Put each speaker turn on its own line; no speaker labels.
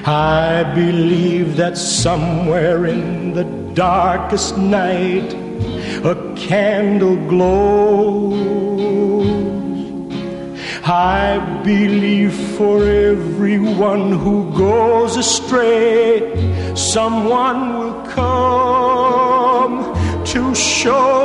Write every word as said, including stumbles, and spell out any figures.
I believe that somewhere in the darkest night a candle glows. I believe for everyone who goes astray, someone will come to show